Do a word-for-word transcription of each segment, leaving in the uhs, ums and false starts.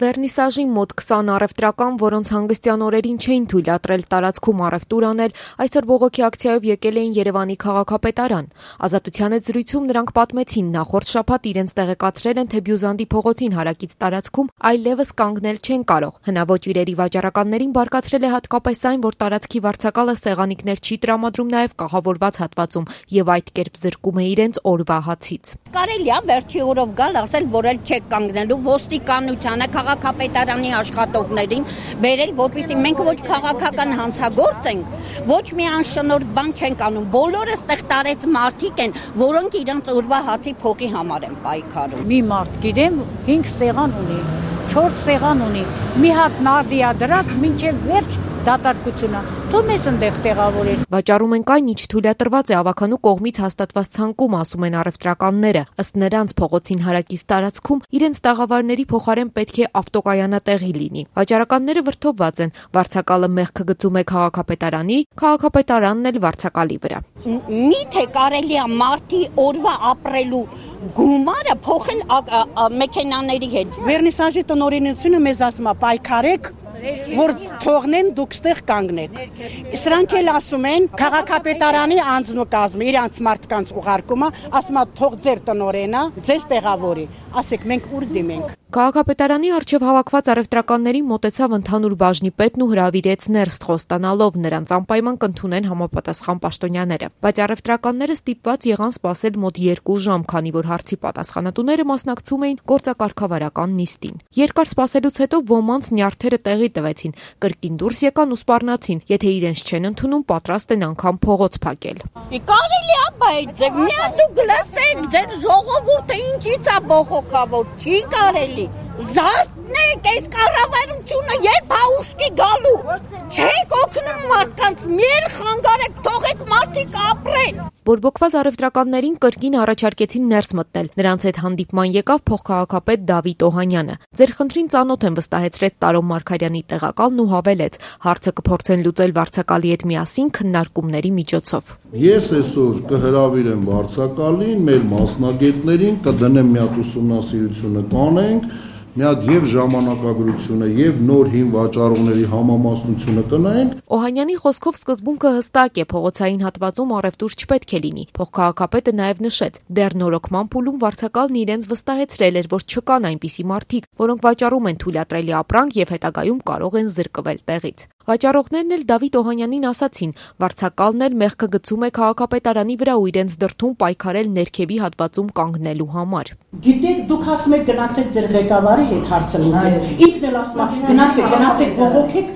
Վերնիսաժի մոտ քսան առևտրական, որոնց հանգստյան օրերին չէին թույլատրել տարածքում առևտուր անել, այսօր բողոքի ակցիայով եկել էին Երևանի քաղաքապետարան։ Ազատության հետ զրույցում նրանք պատմեցին, նախորդ շաբաթ իրենց տեղեկացրել են, թե Բյուզանդի փողոցին հարակից տարածքում այլևս կանգնել չեն կարող։ Հնաոճ իրերի վաճառականներին բարկացրել է հատկապես այն, որ տարածքի վարձակալը սեղանիկներ չի տրամադրում նաև կահավորված հատվածում եւ այդ կերպ զրկում է իրենց օրվա հացից։ Կարելի է վերջի օրով գալ, ասել, որ էլ չեք կանգնելու, ոստիկանությանը, քաղաքապետարանի աշխատողներին բերել, որպեսզի մենք ոչ քաղաքական հանցագործ ենք, ոչ մի անշնորհ բան չենք անում։ Բոլորը ստեղ տարեց մարդիկ են, որոնք իրենց օրվա հացի փողի համար են պայքարում։ Մի մարդ գիտեմ հինգ սեղան ունի, չորս սեղան ունի, մի հատ նարդիա դրած մինչև վերջ դատարկությունը, թող մեզ ընդեղ տեղավորել։ Վաճառում ենք այն, ինչ թույլատրված է ավականու կողմից հաստատված ցանկում, ասում են առևտրականները։ Ըստ նրանց փողոցին հարակից տարածքում իրենց տաղավարների փոխարեն պետք է ավտոկայանատեղի լինի։ Վաճառականները վրդովված են, վարձակալը մեղքը գծում է քաղաքապետարանի, քաղաքապետարանն էլ վարձակալի վրա։ Միթե կարելի է մարդի օրվա ապրելու գումարը փոխել մեքենաների հետ։ Վերնիսաժի տնօրինությունը մեզ ասում է պայքարեք, որ թողնեն դուք ստեղ կանգնեք։ Սրանք էլ ասում են քաղաքապետարանի անձնակազմը իրանց մարդկանց ուղարկումը, ասում է թող ձեր տնօրենը ձեզ տեղավորի։ Ասեք մենք ուր դիմենք։ Քաղաքապետարանի առջև հավաքված առևտրականներին մոտեցավ ընդհանուր բաժնի պետն ու հրավիրեց ներս խոստանալով նրանց անպայման կընդունեն համապատասխան պաշտոնյաները։ Բայց առևտրականները ստիպված եղան սպասել մոտ երկու ժամ, քանի որ հարցի պատասխանատուները մասնակցում էին գործակարգավարական նիստին։ Երկար սպասելուց հետո ոմանց նյարդերը տեղի տվեցին, կրկին դուրս եկան ու սպառնացին, եթե իրենց չեն ընդունում, պատրաստ են անգամ փողոց փակել։ Կարելի է, բայց միա դուք լսեք, ձեր ժողովուրդը ինչից է բողոքավոր, չի կարելի։ Զարթնեք, այս կառավարությունը երբ հաուստի գալու։ Չեք օգնում մարդկանց, միել խանգարեք, թողեք մարդիկ ապրեն։ Բորբոքված առևտրականներին կրկին առաջարկեցին ներս մտնել։ Նրանց հետ հանդիպման եկավ փոխքաղաքապետ Դավիթ Օհանյանը։ Ձեր խնդրին ծանոթ են, վստահեցրեց Տարոն Մարգարյանի տեղակալն ու հավելեց. հարցը կփորձեն լուծել վարձակալի հետ միասին քննարկումների միջոցով։ Ես այսօր կհրավիրեմ վարձակալին, մեր մասնագետներին, կդնեմ մի հատ ուսումնասիրությունը կանենք, մի հատ եւ ժամանակագրությունը եւ նոր հին վաճառողների համամասնությունը կնայենք։ Օհանյանի խոսքով սկզբունքը հստակ է, փողոցային հատվածում առևտուր չպետք է լինի։ Փոխքաղաքապետը նաեւ նշեց, դեռ նորոգման փուլում վարձակալն իրենց վստահեցրել էր, որ չկան այնպիսի մարդիկ, որոնք վաճառում են թույլատրելի ապրանք եւ հետագայում կարող են զրկվել տեղից։ Վաճառողներն էլ Դավիթ Օհանյանին ասացին, վարձակալն էլ մեղքը գծում է քաղաքապետարանի վրա ու իրենց դրդում պայքարել ներքևի հատվածում կանգնելու համար։ Գիտեք, դուք ասում եք գնացեք ձեր ղեկավարի հետ հարցը լուծել։ Ինքն էլ ասում է գնացեք, գնացեք բողոքեք,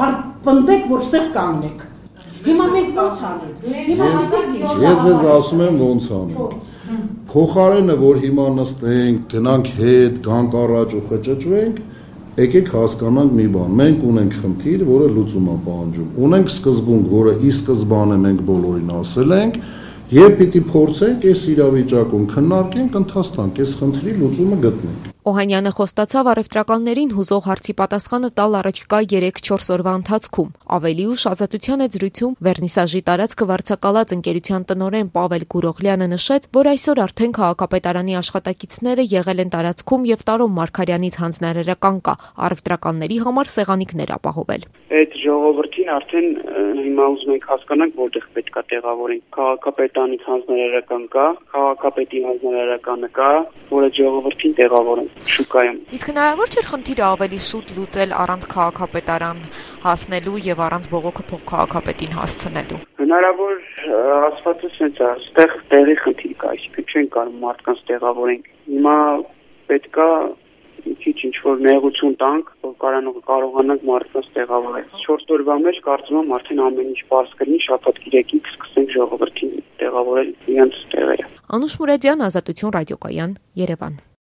պնդեք, որ ստեղ կանգնեք։ Հիմա մենք ո՞նց անենք։ Հիմա Ես ձեզ ասում եմ ո՞նց անենք։ Փոխարենը, որ հիմա նստենք, գնանք հետ, գանք առաջ ու խճճվենք, եկեք հասկանանք մի բան, մենք ունենք խնդիր, որը լուծում է պահանջում, ունենք սկզբունք, որը ի սկզբանե մենք բոլորին ասել ենք, եւ պիտի փորձենք այս իրավիճակում քննարկենք, ընթաստանք, այս խնդրի լուծումը գտնենք։ Օհանյանը խոստացավ առևտրականներին հուզող հարցի պատասխանը տալ առաջիկա երեք-չորս օրվա ընթացքում։ Ավելի ուշ Ազատության հետ զրույցում Վերնիսաժի տարածքը վարձակալած ընկերության տնօրեն Պավել Գուրողլյանը նշեց, որ այսօր արդեն քաղաքապետարանի աշխատակիցները եղել են տարածքում եւ Տարոն Մարգարյանից հանձնարարական կա առևտրականների համար սեղանիկներ ապահովել։ Այդ ժողովրդին արդեն հիմա ուզում ենք հասկանանք, որտեղ պետք է տեղավորենք։ Քաղաքապետանից հանձնարարական կա, քաղաքապետի հանձնարարականը կա, որը ժողովրդին տեղավորենք շուկայում։ Իսկ հնարավոր չէ խնդիրը ավելի շուտ լուծել առանց քաղաքապետարան հասնելու եւ առանց բողոքը փոխքաղաքապետին հասցնելու։ Հնարավոր ասվածը սենց է, այստեղ տեղի խնդիր կա, այսինքն չեն կարող մարդկանց տեղավորենք։ Հիմա պետքա քիչ ինչ-որ նեղություն տանք, որ կարողանանք մարդկանց տեղավորել։ չորս օրվա մեջ կարծում եմ արդեն ամեն ինչ պարզ կլինի, շաբաթ գիրակի կսկսենք ժողովրդին տեղավորել իրենց տեղերը։ Անուշ Մուրադյան, Ազատություն ռադիոկայան, Երևան։